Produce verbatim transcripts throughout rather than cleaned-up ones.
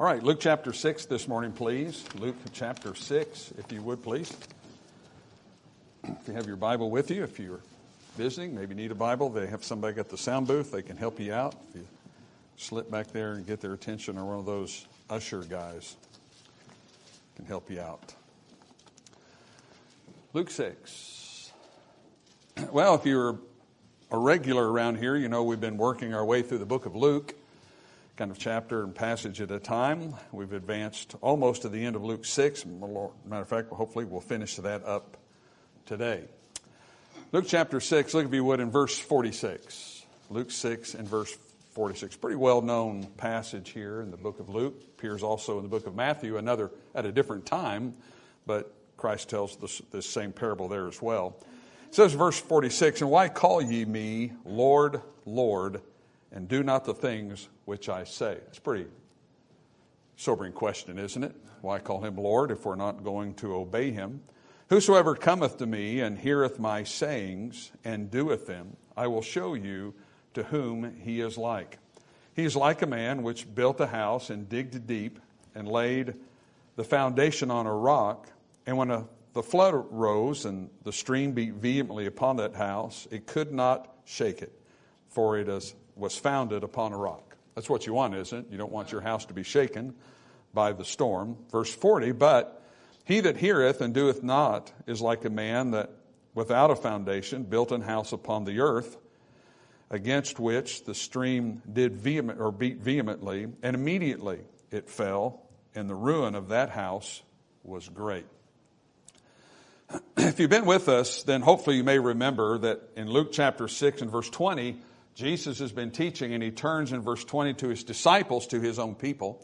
All right, Luke chapter six this morning, please. Luke chapter six, if you would, please. If you have your Bible with you, if you're visiting, maybe need a Bible, they have somebody at the sound booth. They can help you out. If you slip back there and get their attention, or one of those usher guys can help you out. Luke six. Well, if you're a regular around here, you know we've been working our way through the book of Luke, kind of chapter and passage at a time. We've advanced almost to the end of Luke six. Matter of fact, hopefully we'll finish that up today. Luke chapter six, look if you would in verse forty-six. Luke six and verse forty-six. Pretty well-known passage here in the book of Luke. Appears also in the book of Matthew, another at a different time, but Christ tells this, this same parable there as well. It says verse forty-six, "And why call ye me Lord, Lord, and do not the things which I say?" It's a pretty sobering question, isn't it? Why call him Lord if we're not going to obey him? "Whosoever cometh to me and heareth my sayings and doeth them, I will show you to whom he is like. He is like a man which built a house and digged deep and laid the foundation on a rock. And when a, the flood rose and the stream beat vehemently upon that house, it could not shake it, for it is, was founded upon a rock." That's what you want, isn't it? You don't want your house to be shaken by the storm. Verse forty, "But he that heareth and doeth not is like a man that without a foundation built an house upon the earth, against which the stream did vehement or beat vehemently, and immediately it fell, and the ruin of that house was great." If you've been with us, then hopefully you may remember that in Luke chapter six and verse twenty, Jesus has been teaching, and he turns in verse twenty to his disciples, to his own people.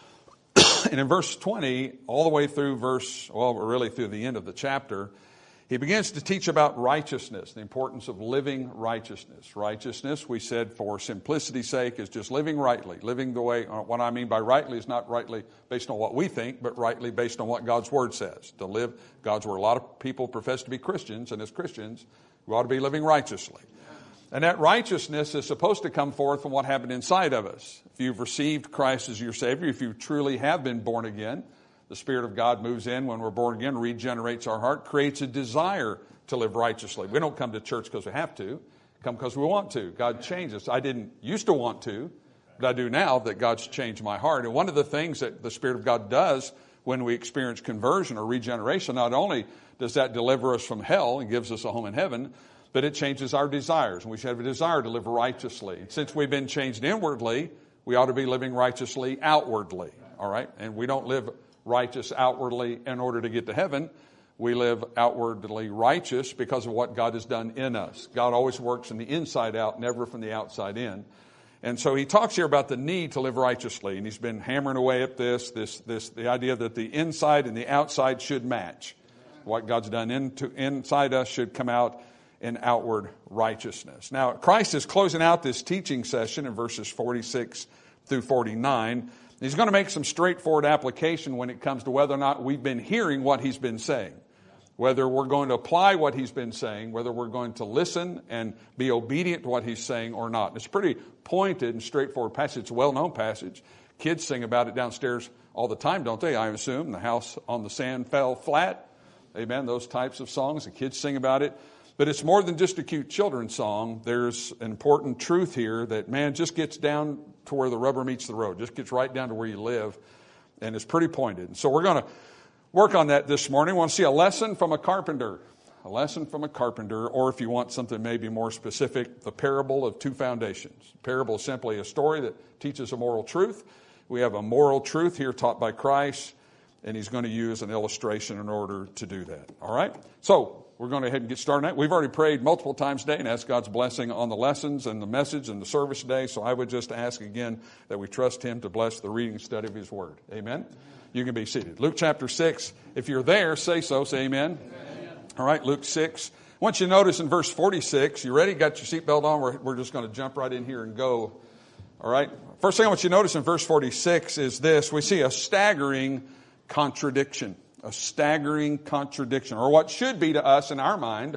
And in verse twenty, all the way through verse, well, really through the end of the chapter, he begins to teach about righteousness, the importance of living righteousness. Righteousness, we said for simplicity's sake, is just living rightly. Living the way, what I mean by rightly is not rightly based on what we think, but rightly based on what God's Word says. To live God's Word. A lot of people profess to be Christians, and as Christians, we ought to be living righteously. And that righteousness is supposed to come forth from what happened inside of us. If you've received Christ as your Savior, if you truly have been born again, the Spirit of God moves in when we're born again, regenerates our heart, creates a desire to live righteously. We don't come to church because we have to. Come because we want to. God changes. I didn't used to want to, but I do now that God's changed my heart. And one of the things that the Spirit of God does when we experience conversion or regeneration, not only does that deliver us from hell and gives us a home in heaven, but it changes our desires. And we should have a desire to live righteously. And since we've been changed inwardly, we ought to be living righteously outwardly. All right? And we don't live righteous outwardly in order to get to heaven. We live outwardly righteous because of what God has done in us. God always works from the inside out, never from the outside in. And so he talks here about the need to live righteously. And he's been hammering away at this, this, this, the idea that the inside and the outside should match. What God's done into, inside us should come out in outward righteousness. Now, Christ is closing out this teaching session in verses forty-six through forty-nine. He's going to make some straightforward application when it comes to whether or not we've been hearing what he's been saying. Whether we're going to apply what he's been saying, whether we're going to listen and be obedient to what he's saying or not. It's a pretty pointed and straightforward passage. It's a well-known passage. Kids sing about it downstairs all the time, don't they? I assume. The house on the sand fell flat. Amen. Those types of songs. The kids sing about it. But it's more than just a cute children's song. There's an important truth here that, man, just gets down to where the rubber meets the road. Just gets right down to where you live. And it's pretty pointed. And so we're going to work on that this morning. We want to see a lesson from a carpenter. A lesson from a carpenter. Or if you want something maybe more specific, the parable of two foundations. The parable is simply a story that teaches a moral truth. We have a moral truth here taught by Christ. And he's going to use an illustration in order to do that. All right? So we're going to go ahead and get started on that. We've already prayed multiple times today and asked God's blessing on the lessons and the message and the service today. So I would just ask again that we trust him to bless the reading and study of his word. Amen? You can be seated. Luke chapter six. If you're there, say so. Say amen. Amen. All right, Luke six. I want you to notice in verse forty-six. You ready? Got your seatbelt on? We're, we're just going to jump right in here and go. All right? First thing I want you to notice in verse forty-six is this. We see a staggering contradiction. A staggering contradiction, or what should be to us in our mind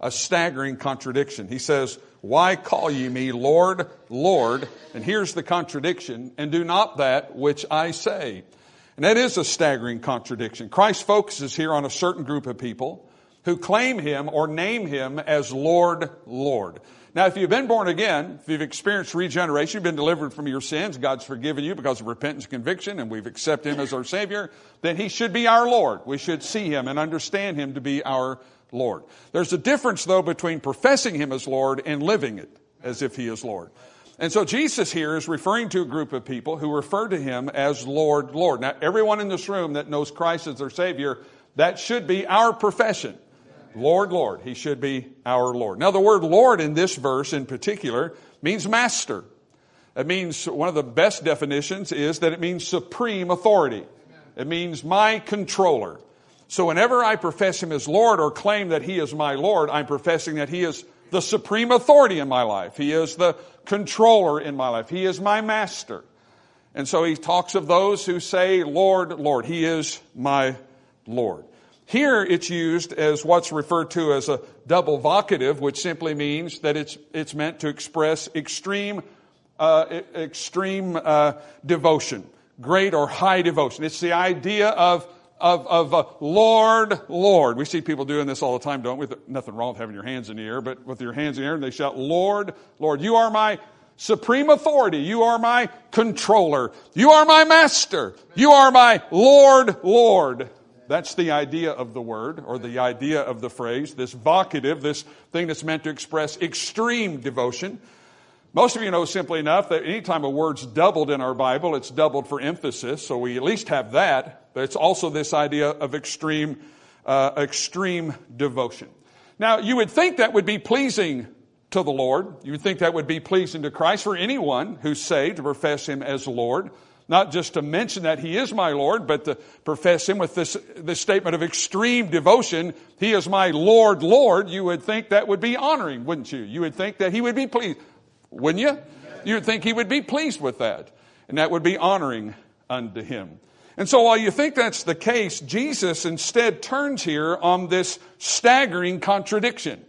a staggering contradiction. He says, why call ye me Lord, Lord? And here's the contradiction, and do not that which I say. And that is a staggering contradiction. Christ focuses here on a certain group of people who claim him or name him as Lord, Lord. Now, if you've been born again, if you've experienced regeneration, you've been delivered from your sins, God's forgiven you because of repentance and conviction, and we've accepted him as our Savior, then he should be our Lord. We should see him and understand him to be our Lord. There's a difference, though, between professing him as Lord and living it as if he is Lord. And so Jesus here is referring to a group of people who refer to him as Lord, Lord. Now, everyone in this room that knows Christ as their Savior, that should be our profession. Lord, Lord. He should be our Lord. Now, the word Lord in this verse in particular means master. It means, one of the best definitions is that it means supreme authority. It means my controller. So whenever I profess him as Lord or claim that he is my Lord, I'm professing that he is the supreme authority in my life. He is the controller in my life. He is my master. And so he talks of those who say, Lord, Lord. He is my Lord. Here it's used as what's referred to as a double vocative, which simply means that it's it's meant to express extreme uh, extreme uh, devotion, great or high devotion. It's the idea of of of uh, Lord, Lord. We see people doing this all the time, don't we? Nothing wrong with having your hands in the air, but with your hands in the air, and they shout, Lord, Lord. You are my supreme authority. You are my controller. You are my master. You are my Lord, Lord. That's the idea of the word, or the idea of the phrase, this vocative, this thing that's meant to express extreme devotion. Most of you know simply enough that anytime a word's doubled in our Bible, it's doubled for emphasis, so we at least have that. But it's also this idea of extreme, uh, extreme devotion. Now, you would think that would be pleasing to the Lord. You would think that would be pleasing to Christ for anyone who's saved to profess him as Lord. Not just to mention that he is my Lord, but to profess him with this, this statement of extreme devotion. He is my Lord, Lord. You would think that would be honoring, wouldn't you? You would think that he would be pleased, wouldn't you? You would think he would be pleased with that. And that would be honoring unto him. And so while you think that's the case, Jesus instead turns here on this staggering contradiction.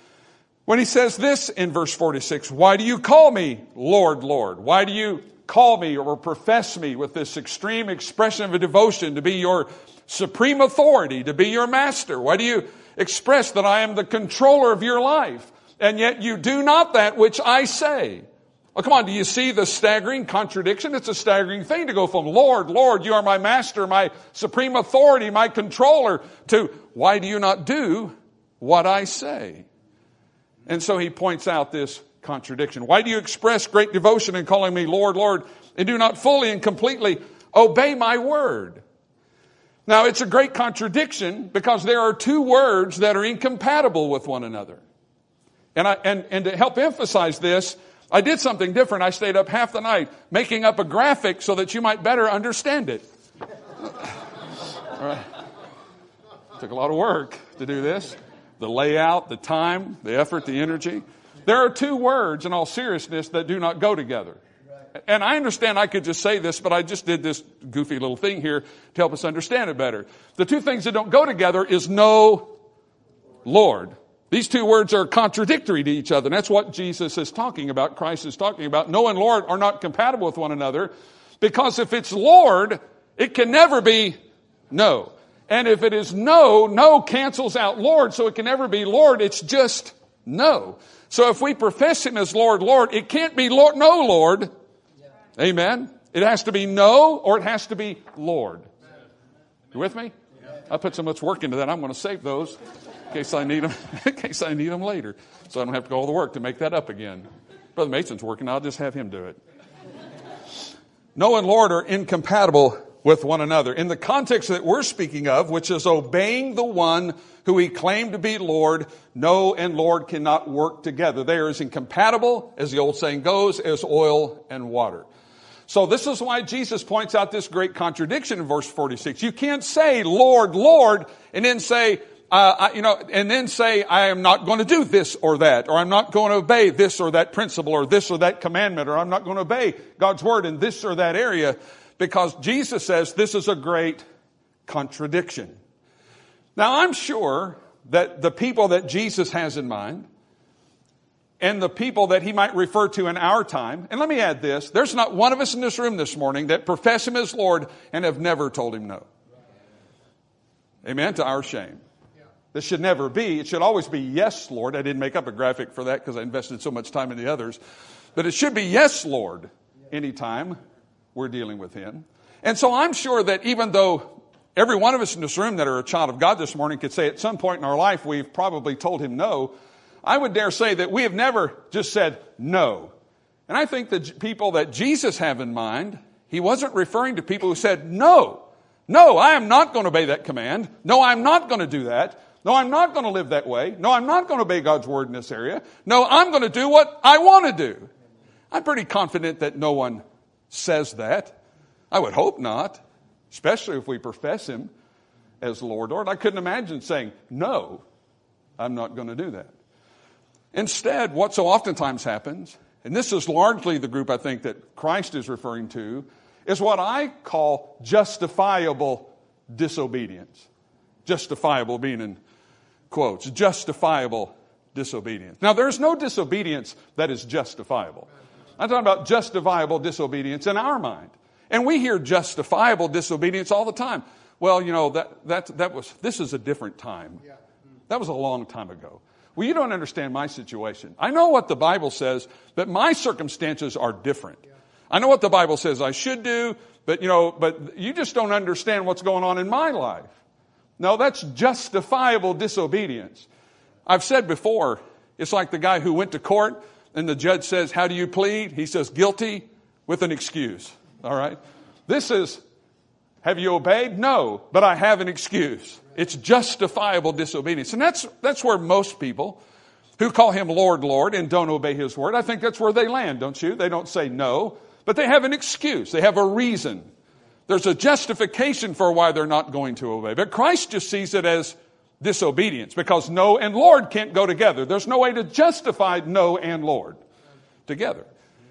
When he says this in verse forty-six, why do you call me Lord, Lord? Why do you call me or profess me with this extreme expression of a devotion to be your supreme authority, to be your master? Why do you express that I am the controller of your life, and yet you do not that which I say? Oh, come on, do you see the staggering contradiction? It's a staggering thing to go from Lord, Lord, you are my master, my supreme authority, my controller, to why do you not do what I say? And so he points out this contradiction. Why do you express great devotion in calling me Lord, Lord, and do not fully and completely obey my word? Now, it's a great contradiction because there are two words that are incompatible with one another. And I, and, and to help emphasize this, I did something different. I stayed up half the night making up a graphic so that you might better understand it. All right. Took a lot of work to do this. The layout, the time, the effort, the energy. There are two words, in all seriousness, that do not go together. And I understand I could just say this, but I just did this goofy little thing here to help us understand it better. The two things that don't go together is no Lord. These two words are contradictory to each other. And that's what Jesus is talking about, Christ is talking about. No and Lord are not compatible with one another, because if it's Lord, it can never be no. And if it is no, no cancels out Lord, so it can never be Lord. It's just no. So if we profess him as Lord, Lord, it can't be Lord, no Lord. Yeah. Amen. It has to be no, or it has to be Lord. You with me? Yeah. I put so much work into that. I'm going to save those in case I need them. in case I need them later, so I don't have to go all the work to make that up again. Brother Mason's working. I'll just have him do it. No and Lord are incompatible with one another. In the context that we're speaking of, which is obeying the one who he claimed to be Lord, no and Lord cannot work together. They are as incompatible, as the old saying goes, as oil and water. So this is why Jesus points out this great contradiction in verse forty-six. You can't say Lord, Lord, and then say, uh, I, you know, and then say I am not going to do this or that, or I'm not going to obey this or that principle, or this or that commandment, or I'm not going to obey God's word in this or that area. Because Jesus says this is a great contradiction. Now, I'm sure that the people that Jesus has in mind and the people that he might refer to in our time, and let me add this, there's not one of us in this room this morning that profess him as Lord and have never told him no. Amen, to our shame. This should never be. It should always be, yes, Lord. I didn't make up a graphic for that because I invested so much time in the others. But it should be, yes, Lord, anytime we're dealing with him. And so I'm sure that even though every one of us in this room that are a child of God this morning could say at some point in our life we've probably told him no, I would dare say that we have never just said no. And I think the people that Jesus have in mind, he wasn't referring to people who said, no, no, I am not going to obey that command. No, I'm not going to do that. No, I'm not going to live that way. No, I'm not going to obey God's word in this area. No, I'm going to do what I want to do. I'm pretty confident that no one says that. I would hope not, especially if we profess him as Lord. Lord, I couldn't imagine saying, no, I'm not going to do that. Instead, what so oftentimes happens, and this is largely the group I think that Christ is referring to, is what I call justifiable disobedience. Justifiable being in quotes, justifiable disobedience. Now, there's no disobedience that is justifiable. I'm talking about justifiable disobedience in our mind. And we hear justifiable disobedience all the time. Well, you know, that, that, that was, this is a different time. That was a long time ago. Well, you don't understand my situation. I know what the Bible says, but my circumstances are different. I know what the Bible says I should do, but, you know, but you just don't understand what's going on in my life. No, that's justifiable disobedience. I've said before, it's like the guy who went to court and the judge says, how do you plead? He says, guilty with an excuse. All right. This is, have you obeyed? No, but I have an excuse. It's justifiable disobedience. And that's, that's where most people who call him Lord, Lord, and don't obey his word, I think that's where they land, don't you? They don't say no, but they have an excuse. They have a reason. There's a justification for why they're not going to obey. But Christ just sees it as disobedience because no and Lord can't go together. There's no way to justify no and Lord together.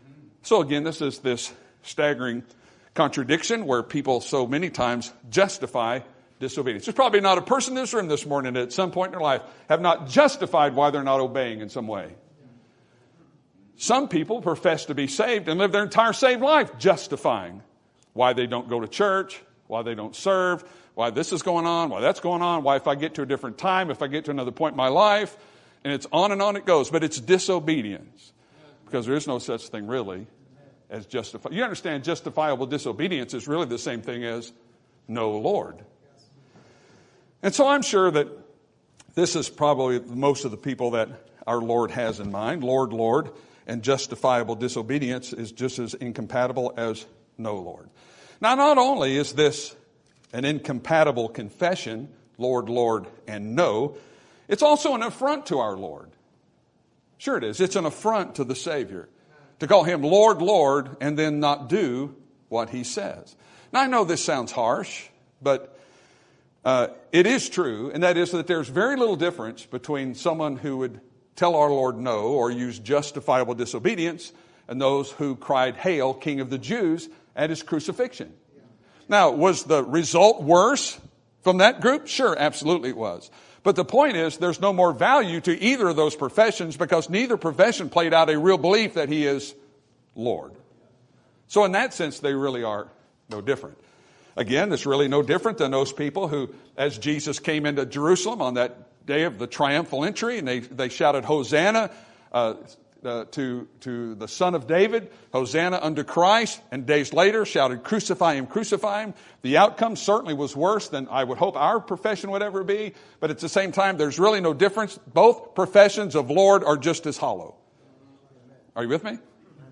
So again, this is this staggering contradiction where people so many times justify disobedience. There's probably not a person in this room this morning that at some point in their life have not justified why they're not obeying in some way. Some people profess to be saved and live their entire saved life justifying why they don't go to church, why they don't serve, why this is going on, why that's going on, why if I get to a different time, if I get to another point in my life, and it's on and on it goes. But it's disobedience because there is no such thing really as justifiable. You understand justifiable disobedience is really the same thing as no Lord. And so I'm sure that this is probably most of the people that our Lord has in mind. Lord, Lord, and justifiable disobedience is just as incompatible as no Lord. Now, not only is this an incompatible confession, Lord, Lord, and no, it's also an affront to our Lord. Sure it is. It's an affront to the Savior to call him Lord, Lord, and then not do what he says. Now, I know this sounds harsh, but uh, it is true, and that is that there's very little difference between someone who would tell our Lord no or use justifiable disobedience and those who cried, Hail, King of the Jews, at his crucifixion. Now, was the result worse from that group? Sure, absolutely it was. But the point is, there's no more value to either of those professions because neither profession played out a real belief that he is Lord. So in that sense, they really are no different. Again, it's really no different than those people who, as Jesus came into Jerusalem on that day of the triumphal entry, and they, they shouted, Hosanna, uh, Uh, to, to the Son of David, Hosanna unto Christ, and days later shouted, crucify him, crucify him. The outcome certainly was worse than I would hope our profession would ever be, but at the same time, there's really no difference. Both professions of Lord are just as hollow. Are you with me?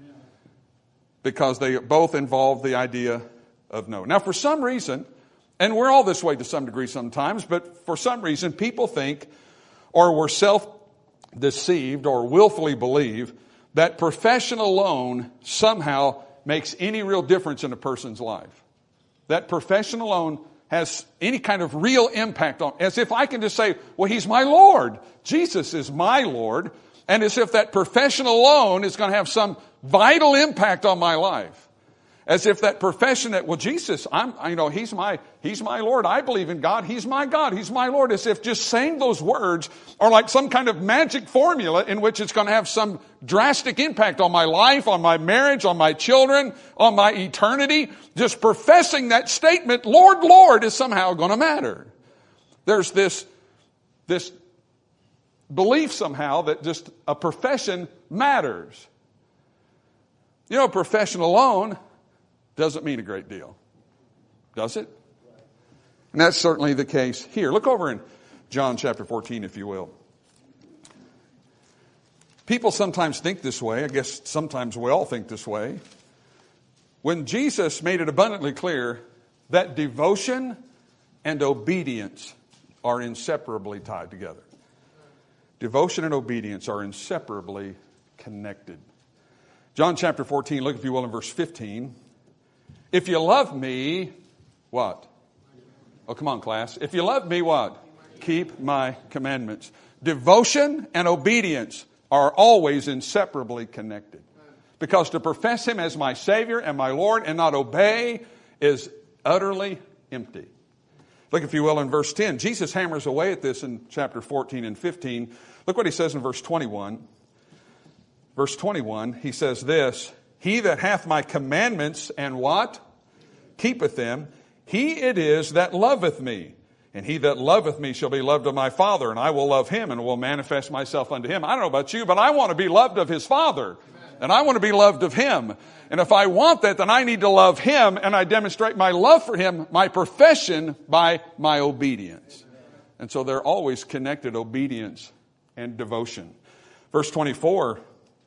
Because they both involve the idea of no. Now, for some reason, and we're all this way to some degree sometimes, but for some reason, people think, or we're self deceived or willfully believe that profession alone somehow makes any real difference in a person's life. That profession alone has any kind of real impact on, as if I can just say, well, he's my Lord. Jesus is my Lord. And as if that profession alone is going to have some vital impact on my life. As if that profession that, well, Jesus, I'm, you know, he's my, he's my Lord. I believe in God. He's my God. He's my Lord. As if just saying those words are like some kind of magic formula in which it's going to have some drastic impact on my life, on my marriage, on my children, on my eternity. Just professing that statement, Lord, Lord, is somehow going to matter. There's this, this belief somehow that just a profession matters. You know, a profession alone doesn't mean a great deal. Does it? And that's certainly the case here. Look over in John chapter fourteen, if you will. People sometimes think this way. I guess sometimes we all think this way. When Jesus made it abundantly clear that devotion and obedience are inseparably tied together. Devotion and obedience are inseparably connected. John chapter fourteen, look if you will in verse fifteen. If you love me, what? Oh, come on, class. If you love me, what? Keep my commandments. Devotion and obedience are always inseparably connected. Because to profess him as my Savior and my Lord and not obey is utterly empty. Look, if you will, in verse ten. Jesus hammers away at this in chapter fourteen and fifteen. Look what he says in verse twenty-one. Verse twenty-one, he says this, he that hath my commandments and what? Keepeth them, he it is that loveth me. And he that loveth me shall be loved of my Father, and I will love him and will manifest myself unto him. I don't know about you, but I want to be loved of his Father. And I want to be loved of him. And if I want that, then I need to love him, and I demonstrate my love for him, my profession, by my obedience. And so they're always connected, obedience and devotion. Verse twenty-four,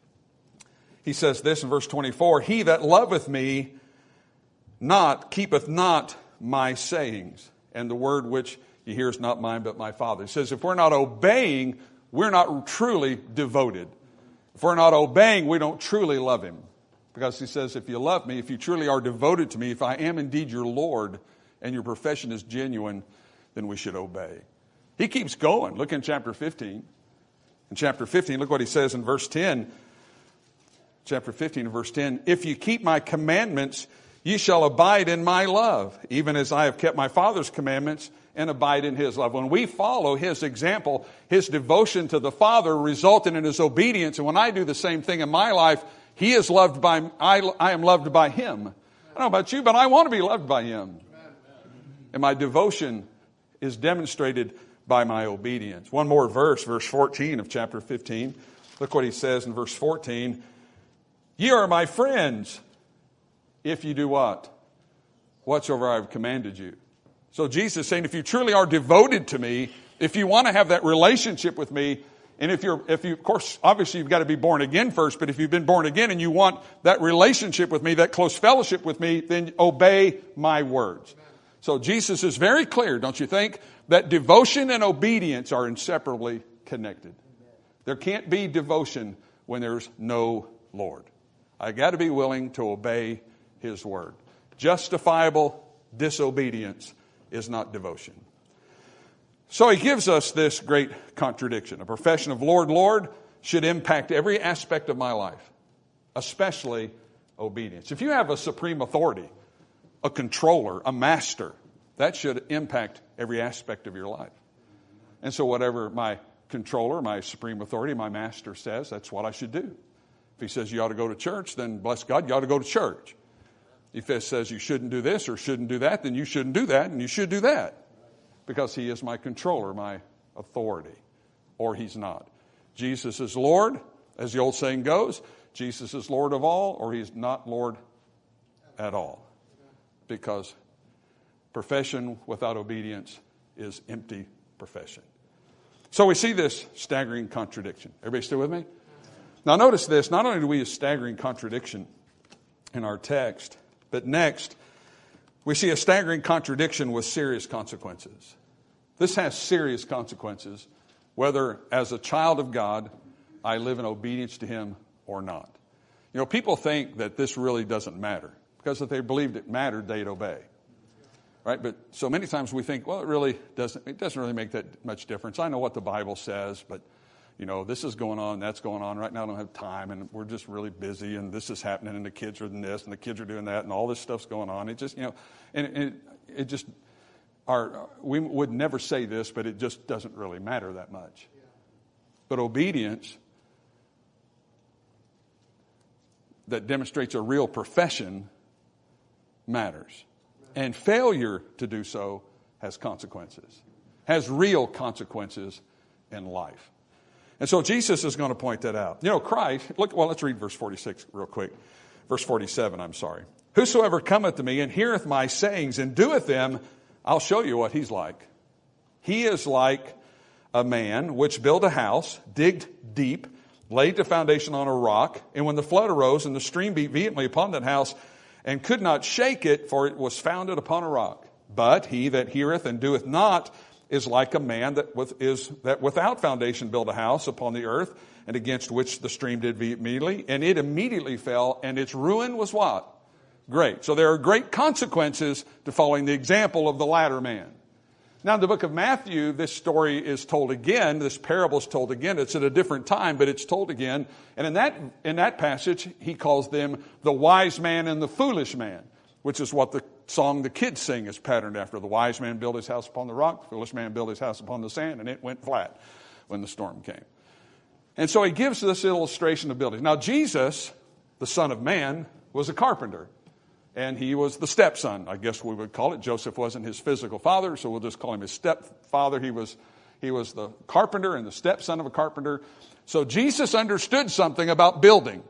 he says this in verse twenty-four, he that loveth me not, keepeth not my sayings. And the word which you hear is not mine, but my Father. He says if we're not obeying, we're not truly devoted. If we're not obeying, we don't truly love him. Because he says, if you love me, if you truly are devoted to me, if I am indeed your Lord, and your profession is genuine, then we should obey. He keeps going. Look in chapter fifteen. In chapter fifteen, look what he says in verse ten. Chapter fifteen and verse ten. If you keep my commandments, ye shall abide in my love, even as I have kept my Father's commandments and abide in his love. When we follow his example, his devotion to the Father resulted in his obedience. And when I do the same thing in my life, he is loved by, I, I am loved by him. I don't know about you, but I want to be loved by him. And my devotion is demonstrated by my obedience. One more verse, verse fourteen of chapter fifteen. Look what he says in verse fourteen. Ye are my friends, if you do what? Whatsoever I have commanded you. So Jesus is saying, if you truly are devoted to me, if you want to have that relationship with me, and if you're, if you, of course, obviously you've got to be born again first, but if you've been born again and you want that relationship with me, that close fellowship with me, then obey my words. So Jesus is very clear, don't you think, that devotion and obedience are inseparably connected. There can't be devotion when there's no Lord. I got to be willing to obey his word. Justifiable disobedience is not devotion. So he gives us this great contradiction. A profession of Lord, Lord should impact every aspect of my life, especially obedience. If you have a supreme authority, a controller, a master, that should impact every aspect of your life. And so whatever my controller, my supreme authority, my master says, that's what I should do. If he says you ought to go to church, then bless God, you ought to go to church. If he says you shouldn't do this or shouldn't do that, then you shouldn't do that and you should do that. Because he is my controller, my authority. Or he's not. Jesus is Lord, as the old saying goes. Jesus is Lord of all, or he's not Lord at all. Because profession without obedience is empty profession. So we see this staggering contradiction. Everybody still with me? Now notice this. Not only do we see a staggering contradiction in our text, but next we see a staggering contradiction with serious consequences. This has serious consequences, whether as a child of God I live in obedience to him or not. You know, people think that this really doesn't matter, because if they believed it mattered, they'd obey. Right? But so many times we think, well, it really doesn't, it doesn't really make that much difference. I know what the Bible says, but, you know, this is going on, that's going on. Right now I don't have time, and we're just really busy, and this is happening, and the kids are doing this, and the kids are doing that, and all this stuff's going on. It just, you know, and it, it just, our, we would never say this, but it just doesn't really matter that much. But obedience that demonstrates a real profession matters. And failure to do so has consequences, has real consequences in life. And so Jesus is going to point that out. You know, Christ, look, well, let's read verse forty-six real quick. Verse forty-seven, I'm sorry. Whosoever cometh to me and heareth my sayings and doeth them, I'll show you what he's like. He is like a man which built a house, digged deep, laid the foundation on a rock, and when the flood arose and the stream beat vehemently upon that house, and could not shake it, for it was founded upon a rock. But he that heareth and doeth not is like a man that with, is that without foundation built a house upon the earth, and against which the stream did beat immediately, and it immediately fell, and its ruin was what? Great. So there are great consequences to following the example of the latter man. Now, in the book of Matthew, this story is told again. This parable is told again. It's at a different time, but it's told again. And in that, in that passage, he calls them the wise man and the foolish man, which is what the song the kids sing is patterned after. The wise man built his house upon the rock, the foolish man built his house upon the sand, and it went flat when the storm came. And so he gives this illustration of building. Now, Jesus, the Son of Man, was a carpenter. And he was the stepson, I guess we would call it. Joseph wasn't his physical father, so we'll just call him his stepfather. He was, he was the carpenter and the stepson of a carpenter. So Jesus understood something about building,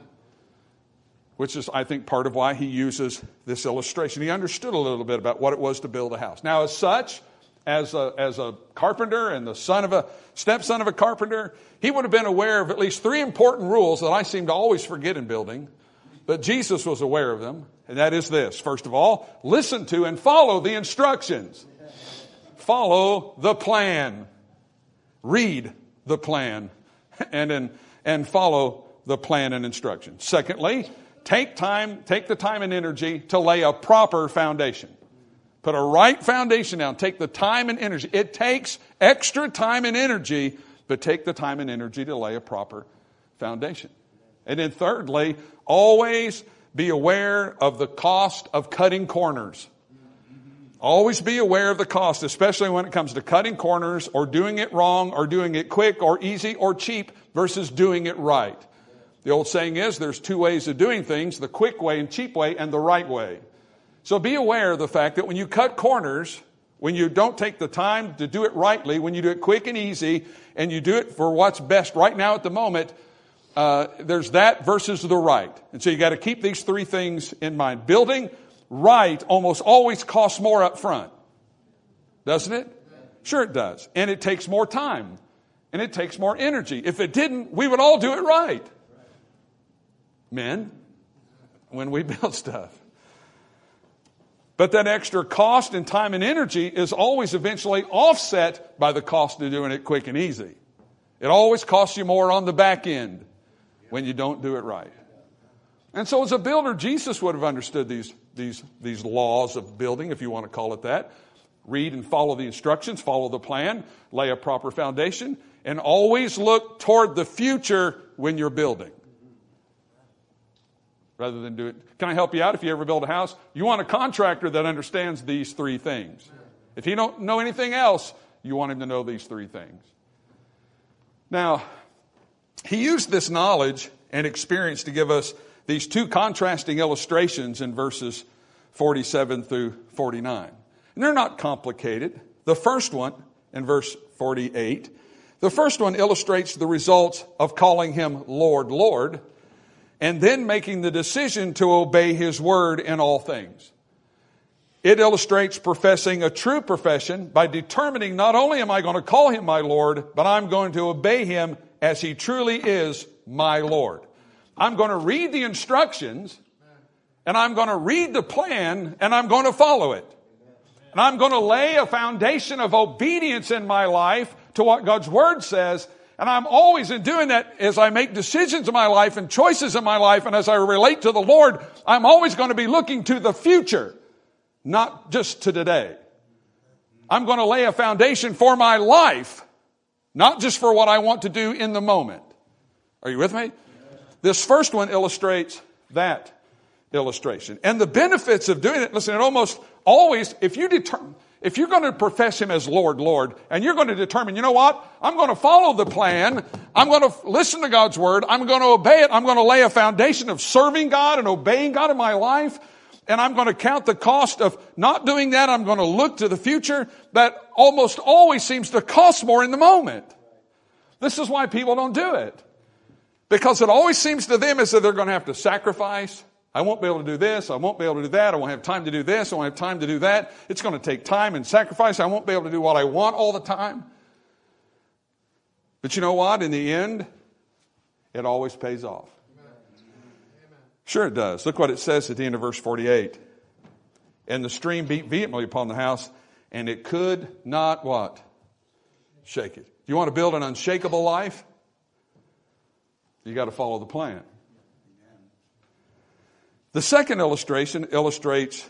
which is, I think, part of why he uses this illustration. He understood a little bit about what it was to build a house. Now, as such, as a, as a carpenter and the son of a stepson of a carpenter, he would have been aware of at least three important rules that I seem to always forget in building. But Jesus was aware of them, and that is this. First of all, listen to and follow the instructions. Follow the plan. Read the plan and, and, and follow the plan and instructions. Secondly, take time, take the time and energy to lay a proper foundation. Put a right foundation down. Take the time and energy. It takes extra time and energy, but take the time and energy to lay a proper foundation. And then thirdly, always be aware of the cost of cutting corners. Always be aware of the cost, especially when it comes to cutting corners or doing it wrong or doing it quick or easy or cheap versus doing it right. The old saying is there's two ways of doing things, the quick way and cheap way and the right way. So be aware of the fact that when you cut corners, when you don't take the time to do it rightly, when you do it quick and easy and you do it for what's best right now at the moment, Uh, there's that versus the right. And so you got to keep these three things in mind. Building right almost always costs more up front. Doesn't it? Sure it does. And it takes more time. And it takes more energy. If it didn't, we would all do it right. Men, when we build stuff. But that extra cost and time and energy is always eventually offset by the cost of doing it quick and easy. It always costs you more on the back end when you don't do it right. And so as a builder, Jesus would have understood these, these, these laws of building, if you want to call it that. Read and follow the instructions, follow the plan, lay a proper foundation, and always look toward the future when you're building. Rather than do it. Can I help you out if you ever build a house? You want a contractor that understands these three things. If he don't know anything else, you want him to know these three things. Now, he used this knowledge and experience to give us these two contrasting illustrations in verses forty-seven through forty-nine. And they're not complicated. The first one, in verse forty-eight, the first one illustrates the results of calling him Lord, Lord, and then making the decision to obey his word in all things. It illustrates professing a true profession by determining not only am I going to call him my Lord, but I'm going to obey him as he truly is my Lord. I'm going to read the instructions, and I'm going to read the plan, and I'm going to follow it. And I'm going to lay a foundation of obedience in my life to what God's Word says. And I'm always in doing that as I make decisions in my life and choices in my life, and as I relate to the Lord, I'm always going to be looking to the future, not just to today. I'm going to lay a foundation for my life Not just for what I want to do in the moment. Are you with me? This first one illustrates that illustration. And the benefits of doing it, listen, it almost always, if you determine, if you're going to profess Him as Lord, Lord, and you're going to determine, you know what? I'm going to follow the plan. I'm going to listen to God's Word. I'm going to obey it. I'm going to lay a foundation of serving God and obeying God in my life. And I'm going to count the cost of not doing that. I'm going to look to the future. That almost always seems to cost more in the moment. This is why people don't do it. Because it always seems to them as if they're going to have to sacrifice. I won't be able to do this. I won't be able to do that. I won't have time to do this. I won't have time to do that. It's going to take time and sacrifice. I won't be able to do what I want all the time. But you know what? In the end, it always pays off. Sure it does. Look what it says at the end of verse forty-eight. And the stream beat vehemently upon the house, and it could not what? Shake it. You want to build an unshakable life? You got to follow the plan. The second illustration illustrates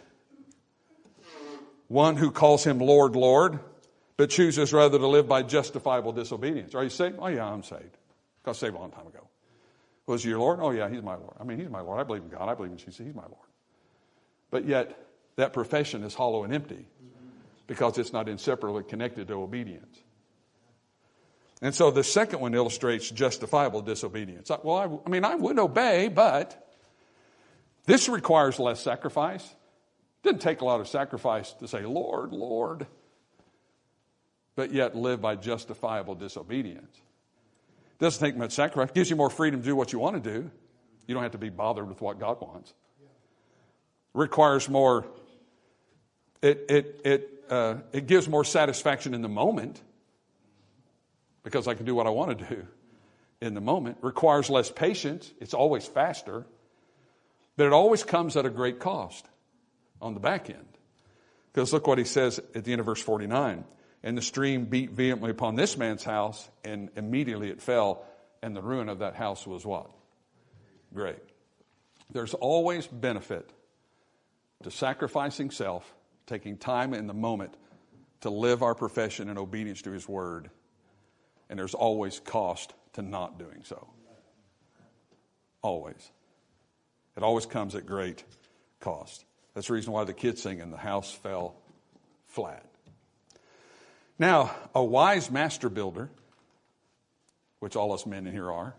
one who calls Him Lord, Lord, but chooses rather to live by justifiable disobedience. Are you saved? Oh yeah, I'm saved. Got saved a long time ago. Was He your Lord? Oh yeah, He's my Lord. I mean, He's my Lord. I believe in God. I believe in Jesus. He's my Lord. But yet, that profession is hollow and empty because it's not inseparably connected to obedience. And so the second one illustrates justifiable disobedience. Well, I, I mean, I would obey, but this requires less sacrifice. It didn't take a lot of sacrifice to say, Lord, Lord, but yet live by justifiable disobedience. It doesn't take much sacrifice. It gives you more freedom to do what you want to do. You don't have to be bothered with what God wants. It requires more, it, it, it, uh, it gives more satisfaction in the moment because I can do what I want to do in the moment. It requires less patience. It's always faster. But it always comes at a great cost on the back end. Because look what he says at the end of verse forty-nine. And the stream beat vehemently upon this man's house, and immediately it fell, and the ruin of that house was what? Great. There's always benefit to sacrificing self, taking time in the moment to live our profession in obedience to His Word. And there's always cost to not doing so. Always. It always comes at great cost. That's the reason why the kids sing, and the house fell flat. Now, a wise master builder, which all us men in here are,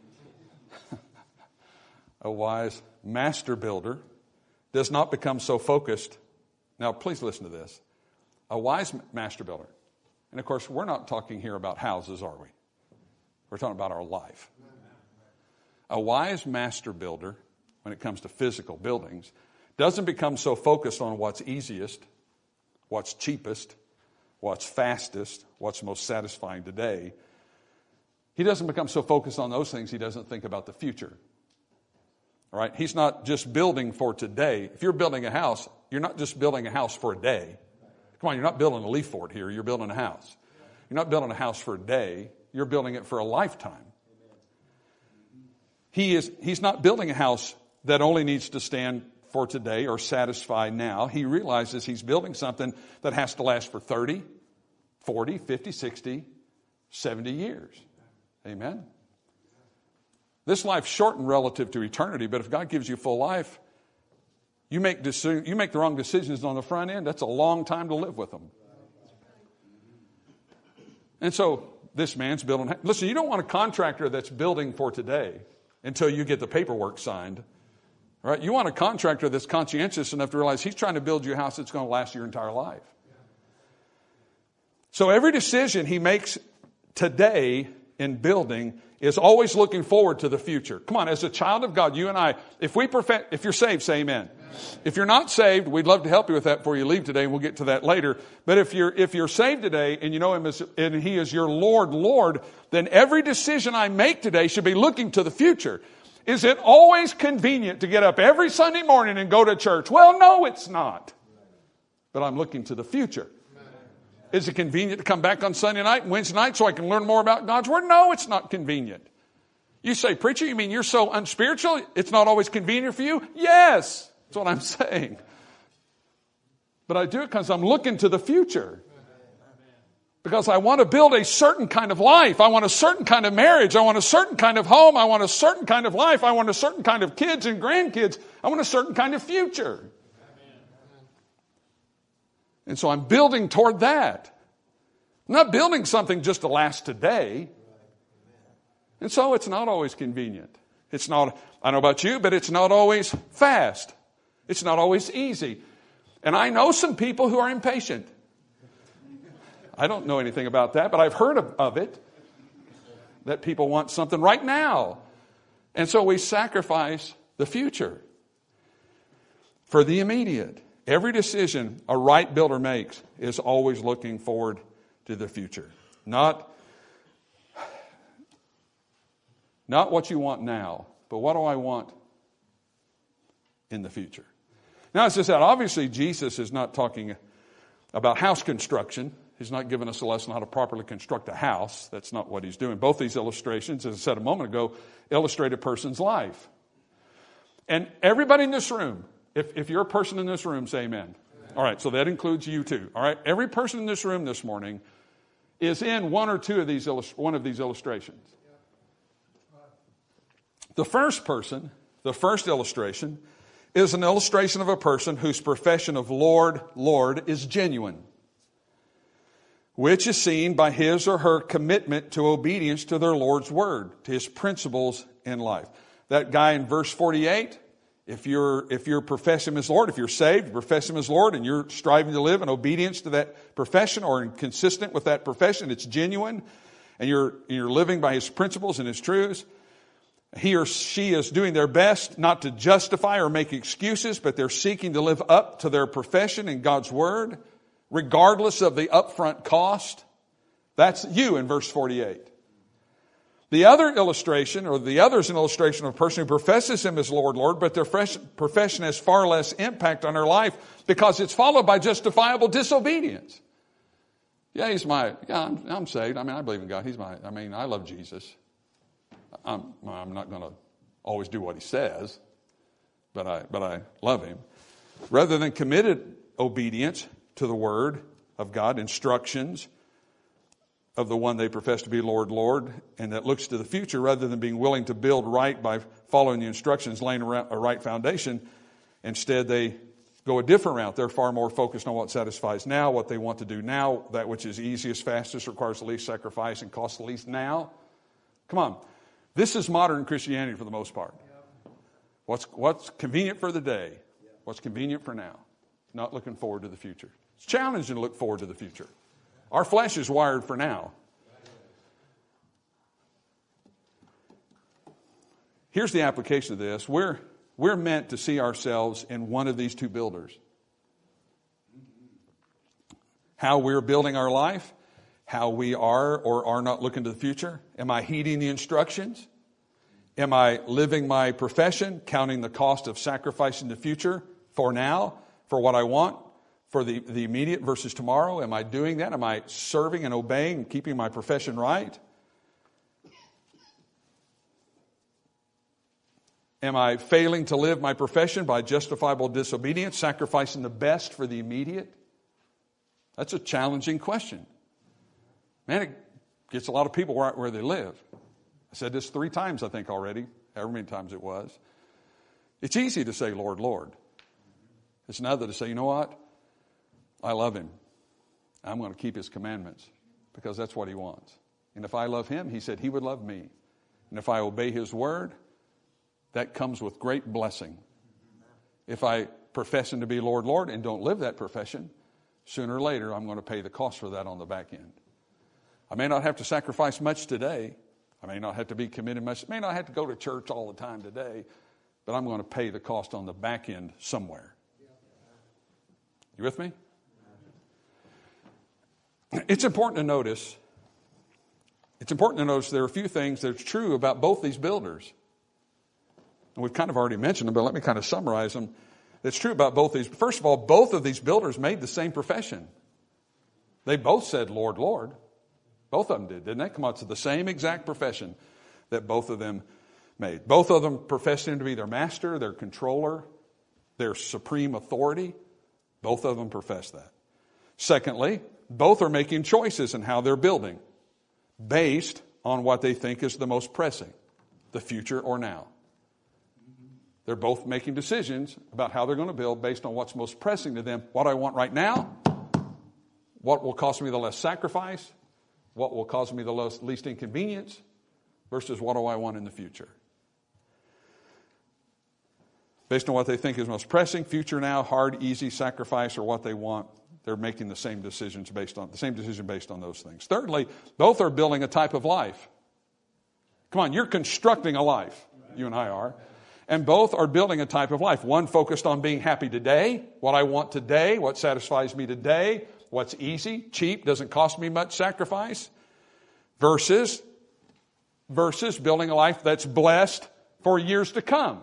a wise master builder does not become so focused. Now, please listen to this. A wise master builder, and of course, we're not talking here about houses, are we? We're talking about our life. A wise master builder, when it comes to physical buildings, doesn't become so focused on what's easiest, what's cheapest, what's fastest, what's most satisfying today. He doesn't become so focused on those things, he doesn't think about the future. All right? He's not just building for today. If you're building a house, you're not just building a house for a day. Come on, you're not building a leaf fort here, you're building a house. You're not building a house for a day, you're building it for a lifetime. He is, he's not building a house that only needs to stand for today or satisfy now. He realizes he's building something that has to last for thirty, forty, fifty, sixty, seventy years. Amen? This life's shortened relative to eternity, but if God gives you full life, you make deci- you make the wrong decisions on the front end, that's a long time to live with them. And so this man's building. Listen, you don't want a contractor that's building for today until you get the paperwork signed. Right? You want a contractor that's conscientious enough to realize he's trying to build you a house that's going to last your entire life. So every decision he makes today in building is always looking forward to the future. Come on, as a child of God, you and I, if we perfect, if you're saved, say amen. Amen. If you're not saved, we'd love to help you with that before you leave today, and we'll get to that later. But if you're if you're saved today and you know Him as, and He is your Lord, Lord, then every decision I make today should be looking to the future. Is it always convenient to get up every Sunday morning and go to church? Well, no, it's not. But I'm looking to the future. Is it convenient to come back on Sunday night and Wednesday night so I can learn more about God's Word? No, it's not convenient. You say, preacher, you mean you're so unspiritual, it's not always convenient for you? Yes, that's what I'm saying. But I do it because I'm looking to the future. Because I want to build a certain kind of life. I want a certain kind of marriage. I want a certain kind of home. I want a certain kind of life. I want a certain kind of kids and grandkids. I want a certain kind of future. And so I'm building toward that. I'm not building something just to last today. And so it's not always convenient. It's not, I don't know about you, but it's not always fast. It's not always easy. And I know some people who are impatient. I don't know anything about that, but I've heard of, of it, that people want something right now. And so we sacrifice the future for the immediate. Every decision a right builder makes is always looking forward to the future. Not, not what you want now, but what do I want in the future? Now, as I said, obviously Jesus is not talking about house construction. He's not giving us a lesson on how to properly construct a house. That's not what he's doing. Both these illustrations, as I said a moment ago, illustrate a person's life. And everybody in this room, if, if you're a person in this room, say amen. Amen. All right, so that includes you too. All right, every person in this room this morning is in one or two of these one of these illustrations. The first person, the first illustration, is an illustration of a person whose profession of Lord, Lord is genuine, which is seen by his or her commitment to obedience to their Lord's word, to his principles in life. That guy in verse forty-eight, if you're, if you're professing him as Lord, if you're saved, you profess him as Lord, and you're striving to live in obedience to that profession or consistent with that profession, it's genuine, and you're, you're living by his principles and his truths, he or she is doing their best not to justify or make excuses, but they're seeking to live up to their profession in God's word, regardless of the upfront cost. That's you in verse forty-eight. The other illustration, or the other is an illustration of a person who professes him as Lord, Lord, but their profession has far less impact on their life because it's followed by justifiable disobedience. Yeah, he's my, yeah, I'm, I'm saved. I mean, I believe in God. He's my, I mean, I love Jesus. I'm, I'm not going to always do what he says, but I, but I love him. Rather than committed obedience to the word of God, instructions of the one they profess to be Lord, Lord, and that looks to the future rather than being willing to build right by following the instructions, laying a right foundation. Instead, they go a different route. They're far more focused on what satisfies now, what they want to do now, that which is easiest, fastest, requires the least sacrifice, and costs the least now. Come on. This is modern Christianity for the most part. What's, what's convenient for the day? What's convenient for now? Not looking forward to the future. It's challenging to look forward to the future. Our flesh is wired for now. Here's the application of this. We're, we're meant to see ourselves in one of these two builders. How we're building our life, how we are or are not looking to the future. Am I heeding the instructions? Am I living my profession, counting the cost of sacrificing the future for now, for what I want? For the, the immediate versus tomorrow? Am I doing that? Am I serving and obeying and keeping my profession right? Am I failing to live my profession by justifiable disobedience, sacrificing the best for the immediate? That's a challenging question. Man, it gets a lot of people right where they live. I said this three times, I think, already, however many times it was. It's easy to say, Lord, Lord. It's another to say, you know what? I love him. I'm going to keep his commandments because that's what he wants. And if I love him, he said he would love me. And if I obey his word, that comes with great blessing. If I profess him to be Lord, Lord, and don't live that profession, sooner or later I'm going to pay the cost for that on the back end. I may not have to sacrifice much today. I may not have to be committed much. I may not have to go to church all the time today, but I'm going to pay the cost on the back end somewhere. You with me? It's important to notice, it's important to notice there are a few things that are true about both these builders. And we've kind of already mentioned them, but let me kind of summarize them. That's true about both these. First of all, both of these builders made the same profession. They both said, Lord, Lord. Both of them did, didn't they? Come on, to the same exact profession that both of them made. Both of them professed him to be their master, their controller, their supreme authority. Both of them professed that. Secondly, both are making choices in how they're building based on what they think is the most pressing, the future or now. They're both making decisions about how they're going to build based on what's most pressing to them. What I want right now, what will cost me the less sacrifice, what will cause me the least inconvenience, versus what do I want in the future. Based on what they think is most pressing, future now, hard, easy, sacrifice, or what they want, they're making the same decisions based on the same decision based on those things. Thirdly, both are building a type of life. Come on, you're constructing a life. You and I are. And both are building a type of life. One focused on being happy today, what I want today, what satisfies me today, what's easy, cheap, doesn't cost me much sacrifice, versus, versus building a life that's blessed for years to come.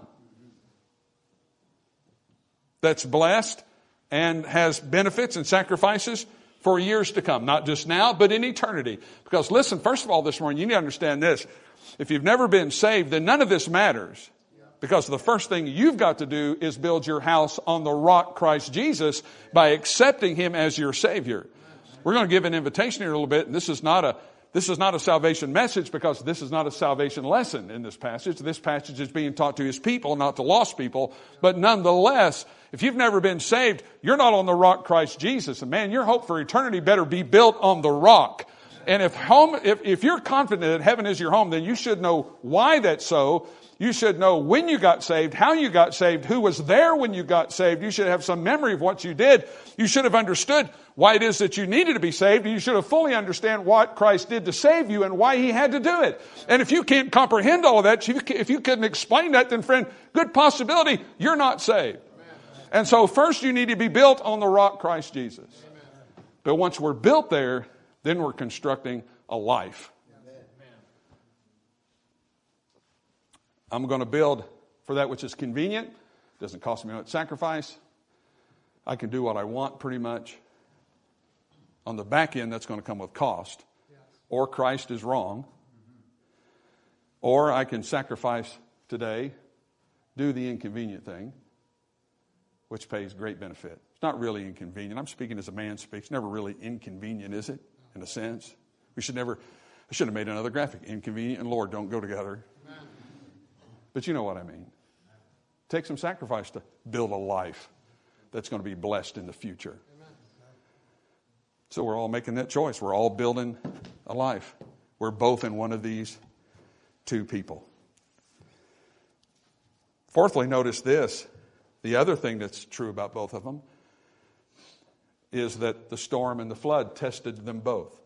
That's blessed and has benefits and sacrifices for years to come. Not just now, but in eternity. Because listen, first of all this morning, you need to understand this. If you've never been saved, then none of this matters. Because the first thing you've got to do is build your house on the rock, Christ Jesus, by accepting Him as your Savior. We're going to give an invitation here a little bit, and this is not a This is not a salvation message because this is not a salvation lesson in this passage. This passage is being taught to His people, not to lost people. But nonetheless, if you've never been saved, you're not on the rock, Christ Jesus. And man, your hope for eternity better be built on the rock. And if home, if, if you're confident that heaven is your home, then you should know why that's so. You should know when you got saved, how you got saved, who was there when you got saved. You should have some memory of what you did. You should have understood why it is that you needed to be saved. And you should have fully understand what Christ did to save you and why He had to do it. And if you can't comprehend all of that, if you couldn't explain that, then friend, good possibility you're not saved. And so first you need to be built on the rock, Christ Jesus. But once we're built there, then we're constructing a life. I'm going to build for that which is convenient. Doesn't cost me much sacrifice. I can do what I want pretty much. On the back end, that's going to come with cost. Or Christ is wrong. Or I can sacrifice today, do the inconvenient thing, which pays great benefit. It's not really inconvenient. I'm speaking as a man speaks. It's never really inconvenient, is it? In a sense. We should never, I should have made another graphic. Inconvenient and Lord don't go together. But you know what I mean. Take some sacrifice to build a life that's going to be blessed in the future. So we're all making that choice. We're all building a life. We're both in one of these two people. Fourthly, notice this. The other thing that's true about both of them is that the storm and the flood tested them both.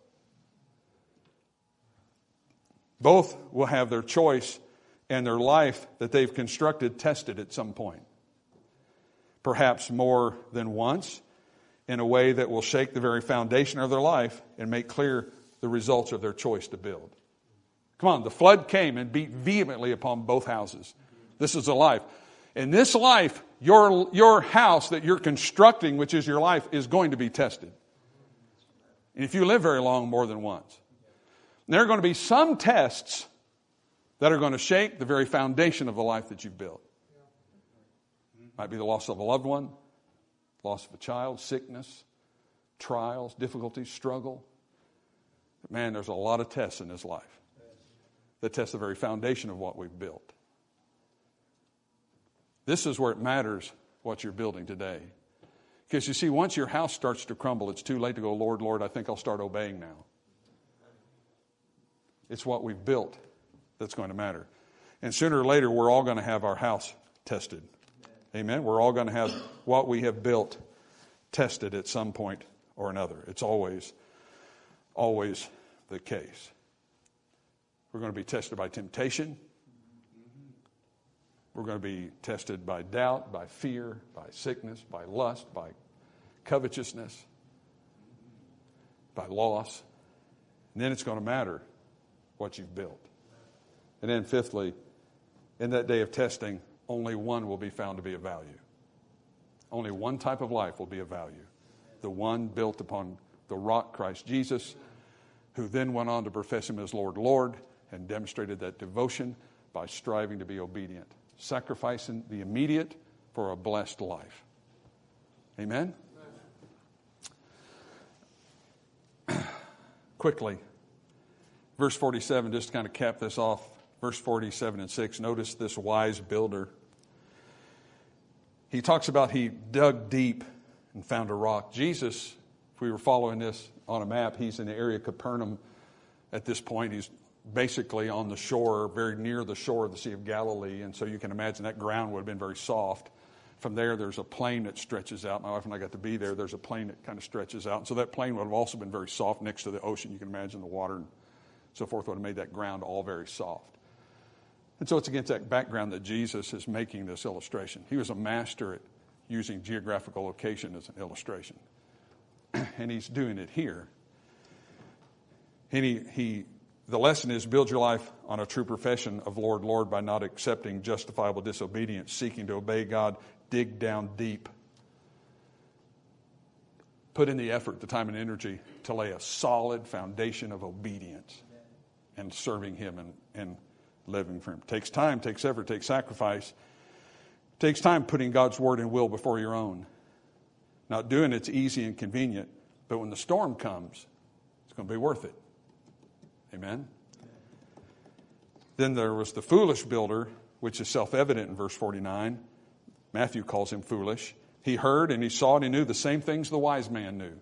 Both will have their choice and their life that they've constructed tested at some point. Perhaps more than once, in a way that will shake the very foundation of their life and make clear the results of their choice to build. Come on, the flood came and beat vehemently upon both houses. This is a life. In this life, your, your house that you're constructing, which is your life, is going to be tested. And if you live very long, more than once. And there are going to be some tests that are going to shake the very foundation of the life that you've built. Might be the loss of a loved one, loss of a child, sickness, trials, difficulties, struggle. But man, there's a lot of tests in this life that test the very foundation of what we've built. This is where it matters what you're building today. Because you see, once your house starts to crumble, it's too late to go, Lord, Lord, I think I'll start obeying now. It's what we've built that's going to matter. And sooner or later, we're all going to have our house tested. Amen? We're all going to have what we have built tested at some point or another. It's always, always the case. We're going to be tested by temptation. We're going to be tested by doubt, by fear, by sickness, by lust, by covetousness, by loss. And then it's going to matter what you've built. And then fifthly, in that day of testing, only one will be found to be of value. Only one type of life will be of value. The one built upon the rock, Christ Jesus, who then went on to profess Him as Lord, Lord, and demonstrated that devotion by striving to be obedient, sacrificing the immediate for a blessed life. Amen? quickly. Verse forty-seven, just to kind of cap this off. Verse forty-seven and six, notice this wise builder. He talks about he dug deep and found a rock. Jesus, if we were following this on a map, he's in the area of Capernaum at this point. He's basically on the shore, very near the shore of the Sea of Galilee. And so you can imagine that ground would have been very soft. From there, there's a plain that stretches out. My wife and I got to be there. There's a plain that kind of stretches out. And so that plain would have also been very soft next to the ocean. You can imagine the water and so forth would have made that ground all very soft. And so it's against that background that Jesus is making this illustration. He was a master at using geographical location as an illustration. And he's doing it here. And he, he, the lesson is build your life on a true profession of Lord, Lord by not accepting justifiable disobedience, seeking to obey God, dig down deep. Put in the effort, the time and energy to lay a solid foundation of obedience and serving Him and, and living for Him. Takes time, takes effort, takes sacrifice. Takes time putting God's word and will before your own. Not doing it's easy and convenient, but when the storm comes, it's going to be worth it. Amen? Then there was the foolish builder, which is self-evident in verse forty-nine. Matthew calls him foolish. He heard and he saw and he knew the same things the wise man knew.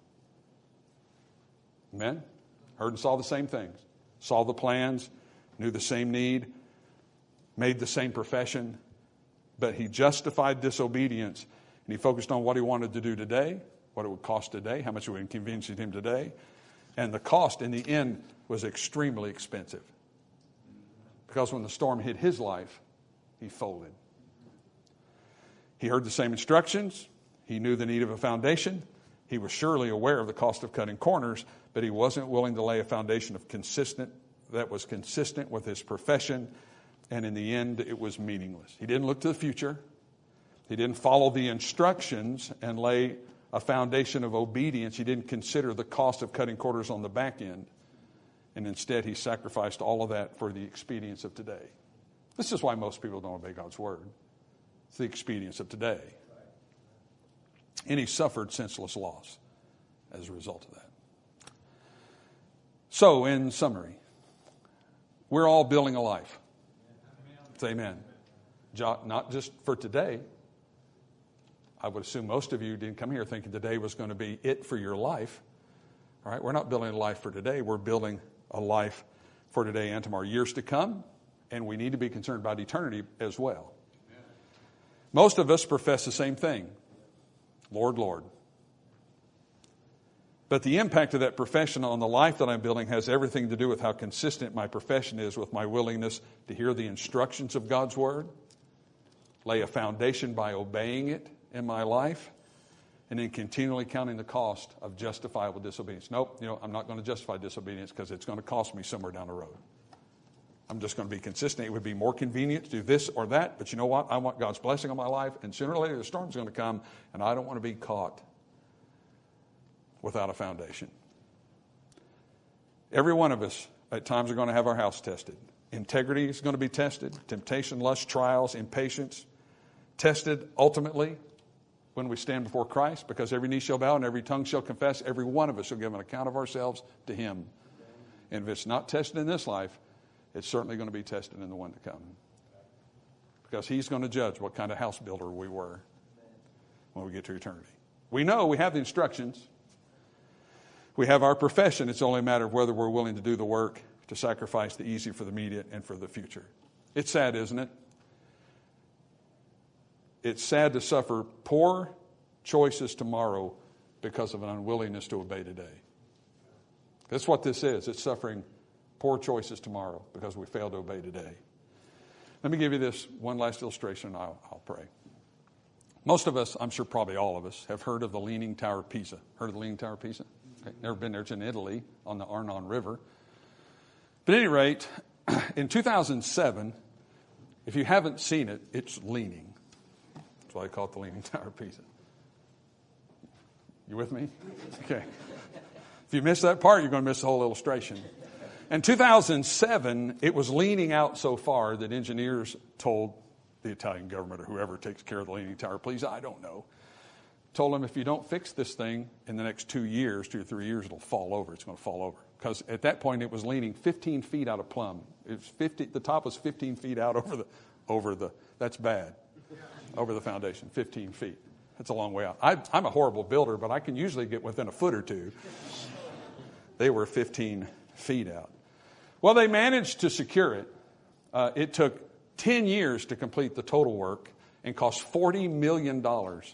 Amen? Heard and saw the same things. Saw the plans, knew the same need, made the same profession, but he justified disobedience and he focused on what he wanted to do today, what it would cost today, how much it would inconvenience him today. And the cost in the end was extremely expensive. Because when the storm hit his life, he folded. He heard the same instructions. He knew the need of a foundation. He was surely aware of the cost of cutting corners, but he wasn't willing to lay a foundation of consistent that was consistent with his profession, and in the end, it was meaningless. He didn't look to the future. He didn't follow the instructions and lay a foundation of obedience. He didn't consider the cost of cutting corners on the back end, and instead, he sacrificed all of that for the expedience of today. This is why most people don't obey God's word. It's the expedience of today. And he suffered senseless loss as a result of that. So, in summary, we're all building a life. Say amen. Not just for today. I would assume most of you didn't come here thinking today was going to be it for your life. All right, we're not building a life for today. We're building a life for today and tomorrow. Years to come, and we need to be concerned about eternity as well. Most of us profess the same thing. Lord, Lord. But the impact of that profession on the life that I'm building has everything to do with how consistent my profession is with my willingness to hear the instructions of God's word, lay a foundation by obeying it in my life, and then continually counting the cost of justifiable disobedience. Nope, you know, I'm not going to justify disobedience because it's going to cost me somewhere down the road. I'm just going to be consistent. It would be more convenient to do this or that, but you know what? I want God's blessing on my life, and sooner or later the storm's going to come, and I don't want to be caught without a foundation. Every one of us at times are going to have our house tested. Integrity is going to be tested. Temptation, lust, trials, impatience. Tested ultimately when we stand before Christ, because every knee shall bow and every tongue shall confess. Every one of us shall give an account of ourselves to Him. And if it's not tested in this life, it's certainly going to be tested in the one to come. Because He's going to judge what kind of house builder we were when we get to eternity. We know we have the instructions. We have our profession. It's only a matter of whether we're willing to do the work to sacrifice the easy for the immediate and for the future. It's sad, isn't it? It's sad to suffer poor choices tomorrow because of an unwillingness to obey today. That's what this is. It's suffering poor choices tomorrow because we failed to obey today. Let me give you this one last illustration and I'll, I'll pray. Most of us, I'm sure probably all of us, have heard of the Leaning Tower of Pisa. Heard of the Leaning Tower of Pisa? Okay. Never been there. It's in Italy on the Arnon River. But at any rate, in two thousand seven, if you haven't seen it, it's leaning. That's why I call it the Leaning Tower of Pisa. You with me? Okay. If you miss that part, you're going to miss the whole illustration. In two thousand seven, it was leaning out so far that engineers told the Italian government or whoever takes care of the Leaning Tower, please, I don't know, told them, if you don't fix this thing in the next two years, two or three years, it'll fall over. It's going to fall over. Because at that point, it was leaning fifteen feet out of plumb. It was fifty, the top was fifteen feet out over the, over the, that's bad, over the foundation, fifteen feet. That's a long way out. I, I'm a horrible builder, but I can usually get within a foot or two. They were fifteen feet out. Well, they managed to secure it. Uh, it took ten years to complete the total work and cost forty million dollars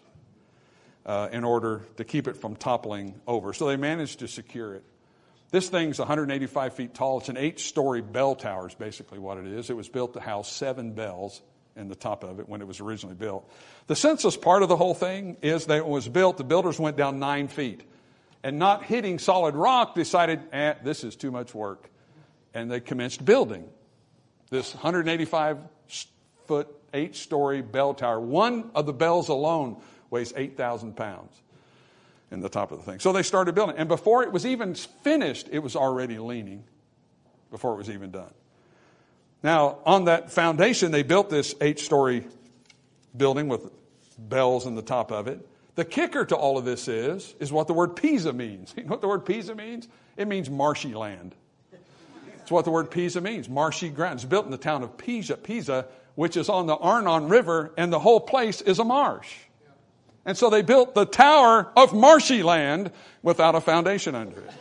uh, in order to keep it from toppling over. So they managed to secure it. This thing's one hundred eighty-five feet tall. It's an eight-story bell tower is basically what it is. It was built to house seven bells in the top of it when it was originally built. The senseless part of the whole thing is that it was built, the builders went down nine feet. And not hitting solid rock, decided, eh, this is too much work. And they commenced building this one hundred eighty-five foot, eight-story bell tower. One of the bells alone weighs eight thousand pounds. In the top of the thing. So they started building. And before it was even finished, it was already leaning before it was even done. Now, on that foundation, they built this eight-story building with bells in the top of it. The kicker to all of this is, is what the word Pisa means. You know what the word Pisa means? It means marshy land. It's what the word Pisa means, marshy ground. It's built in the town of Pisa, Pisa, which is on the Arnon River, and the whole place is a marsh. And so they built the tower of marshy land without a foundation under it.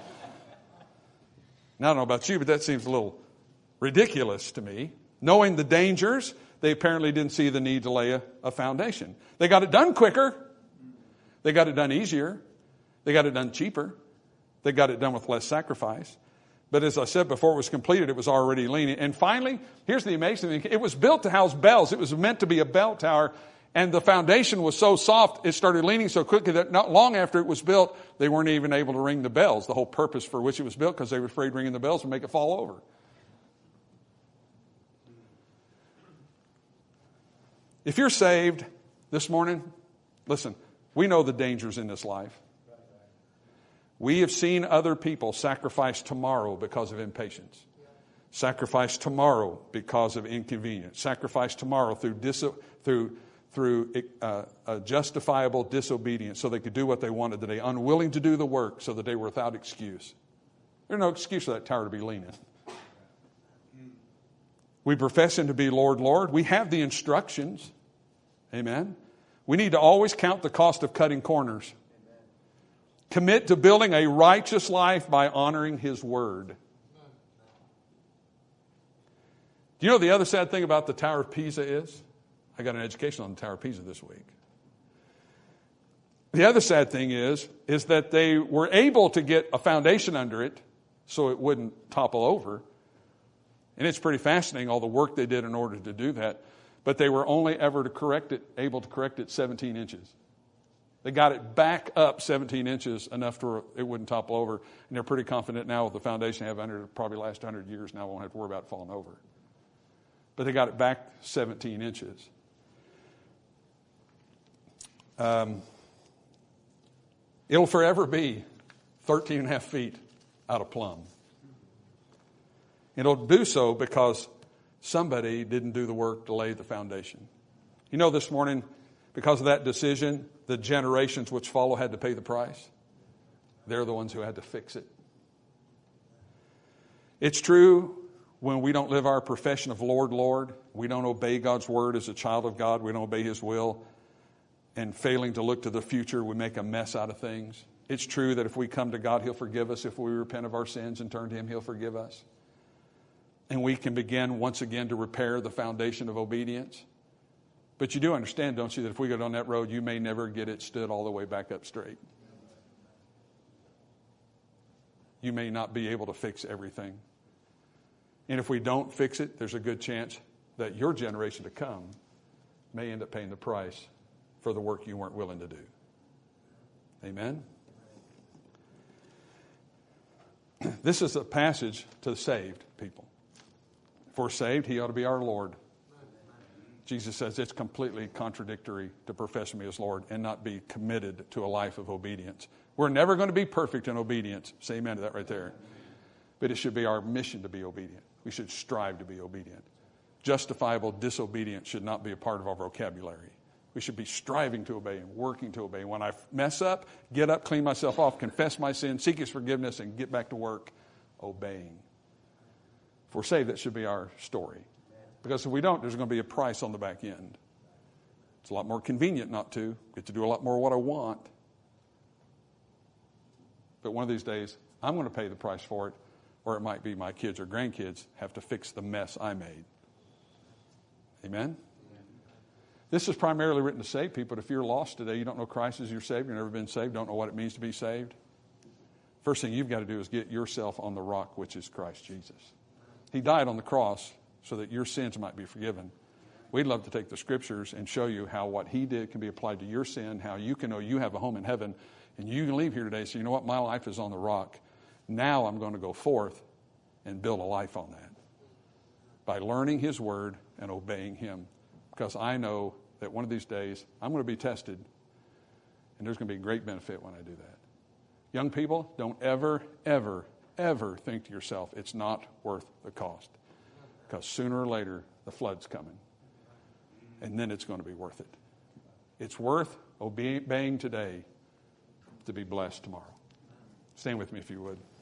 Now, I don't know about you, but that seems a little ridiculous to me. Knowing the dangers, they apparently didn't see the need to lay a, a foundation. They got it done quicker. They got it done easier. They got it done cheaper. They got it done with less sacrifice. But as I said, before it was completed, it was already leaning. And finally, here's the amazing thing. It was built to house bells. It was meant to be a bell tower. And the foundation was so soft, it started leaning so quickly that not long after it was built, they weren't even able to ring the bells, the whole purpose for which it was built, because they were afraid ringing the bells would make it fall over. If you're saved this morning, listen, we know the dangers in this life. We have seen other people sacrifice tomorrow because of impatience. Sacrifice tomorrow because of inconvenience. Sacrifice tomorrow through dis- through through uh, a justifiable disobedience so they could do what they wanted today, unwilling to do the work so that they were without excuse. There's no excuse for that tower to be leaning. We profess Him to be Lord, Lord. We have the instructions. Amen. We need to always count the cost of cutting corners. Commit to building a righteous life by honoring His word. Do you know the other sad thing about the Tower of Pisa is? I got an education on the Tower of Pisa this week. The other sad thing is, is that they were able to get a foundation under it so it wouldn't topple over. And it's pretty fascinating, all the work they did in order to do that. But they were only ever to correct it, able to correct it seventeen inches. They got it back up seventeen inches, enough to it wouldn't topple over. And they're pretty confident now with the foundation they have under it, probably last one hundred years now, won't have to worry about it falling over. But they got it back seventeen inches. Um, it'll forever be thirteen and a half feet out of plumb. It'll do so because somebody didn't do the work to lay the foundation. You know, this morning, because of that decision, the generations which follow had to pay the price. They're the ones who had to fix it. It's true when we don't live our profession of Lord, Lord, we don't obey God's word as a child of God, we don't obey His will, and failing to look to the future, we make a mess out of things. It's true that if we come to God, He'll forgive us. If we repent of our sins and turn to Him, He'll forgive us. And we can begin once again to repair the foundation of obedience. But you do understand, don't you, that if we go down that road, you may never get it stood all the way back up straight. You may not be able to fix everything. And if we don't fix it, there's a good chance that your generation to come may end up paying the price for the work you weren't willing to do. Amen? This is a passage to the saved people. If we're saved, He ought to be our Lord. Jesus says it's completely contradictory to profess Me as Lord and not be committed to a life of obedience. We're never going to be perfect in obedience. Say amen to that right there. But it should be our mission to be obedient. We should strive to be obedient. Justifiable disobedience should not be a part of our vocabulary. We should be striving to obey and working to obey. When I mess up, get up, clean myself off, confess my sin, seek his forgiveness, and get back to work obeying. If we're saved, that should be our story. Because if we don't, there's going to be a price on the back end. It's a lot more convenient not to. Get to do a lot more of what I want. But one of these days, I'm going to pay the price for it, or it might be my kids or grandkids have to fix the mess I made. Amen? This is primarily written to save people. But if you're lost today, you don't know Christ as your Savior, you've never been saved, don't know what it means to be saved, first thing you've got to do is get yourself on the rock, which is Christ Jesus. He died on the cross so that your sins might be forgiven. We'd love to take the scriptures and show you how what he did can be applied to your sin, how you can know you have a home in heaven, and you can leave here today and say, you know what, my life is on the rock. Now I'm going to go forth and build a life on that by learning his word and obeying him. Because I know that one of these days I'm going to be tested, and there's going to be great benefit when I do that. Young people, don't ever, ever, ever think to yourself, it's not worth the cost. Because sooner or later, the flood's coming. And then it's going to be worth it. It's worth obeying today to be blessed tomorrow. Stand with me if you would.